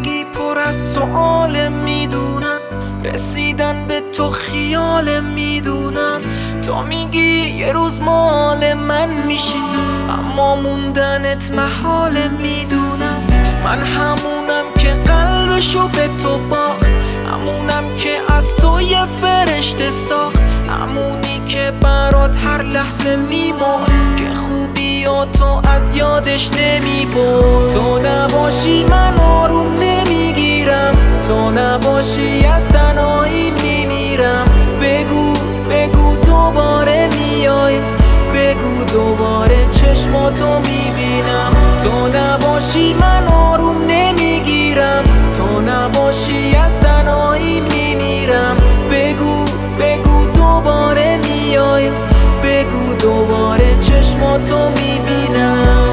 زندگی پر از سؤال میدونم، رسیدن به تو خیال میدونم. تو میگی یه روز مال من میشی، اما موندنت محال میدونم. من همونم که قلبشو به تو باخت، همونم که از تو یه فرشته ساخت، همونی که برات هر لحظه میمرد، که خوبیاتو از یادش نمیبرد. تو نباشی من آروم نمیگیرم، تو نباشی از تنهایی میمیرم. بگو بگو دوباره میای، بگو دوباره چشماتو میبینم. تو نباشی من آروم نمیگیرم، تو نباشی از تنهایی میمیرم. بگو بگو دوباره میای، بگو دوباره چشماتو میبینم.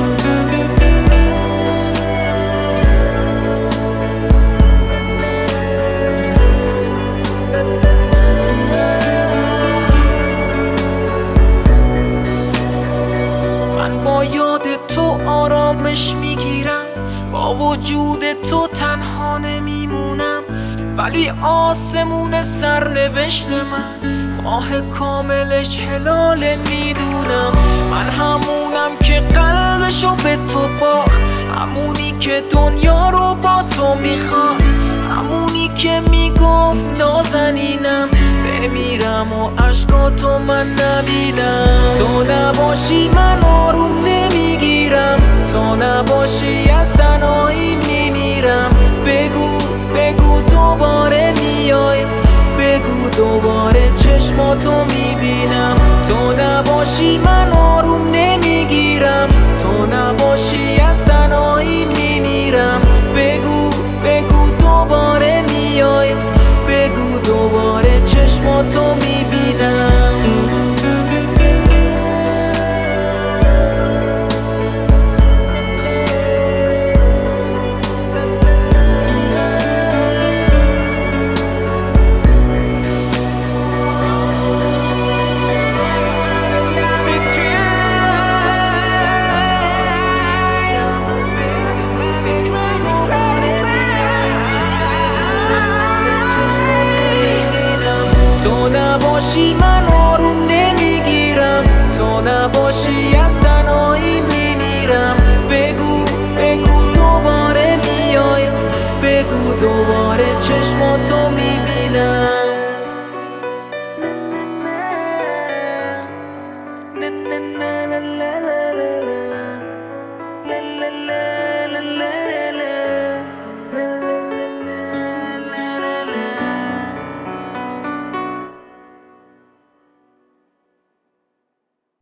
من با یاد تو آرامش میگیرم، با وجود تو تنها نمیمونم. ولی آسمون سرنوشت من، ماه کاملش هلاله میدونم. من همونم که قلبشو به تو باخت، همونی که دنیا رو با تو میخواست، همونی که میگفت نازنینم بمیرم و عشقاتو من نبینم. تو نباشی من آروم نمیگیرم، تو نباشی از تنهایی میمیرم. بگو بگو دوباره میای، بگو دوباره چشماتو میبینم. تو نباشی من آروم نمیگیرم، تو نباشی از تنهایی میمیرم. بگو بگو دوباره میای، بگو دوباره چشماتو میبینم. تو نباشی من آروم نمیگیرم، تو نباشی از تنهایی میمیرم. بگو بگو دوباره میای، بگو دوباره چشماتو میبینم.